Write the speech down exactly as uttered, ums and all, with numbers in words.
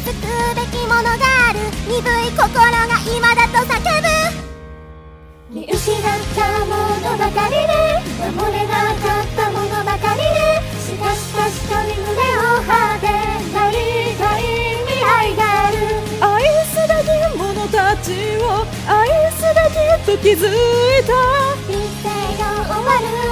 つくべきものがある。鈍い心が今だと叫ぶ。見失ったものばかりで、守れなかったものばかりで、しかし確かに胸を張ってなりたい未来がある。 愛すべき者たちを愛すべきと気づいた。 人生が終わる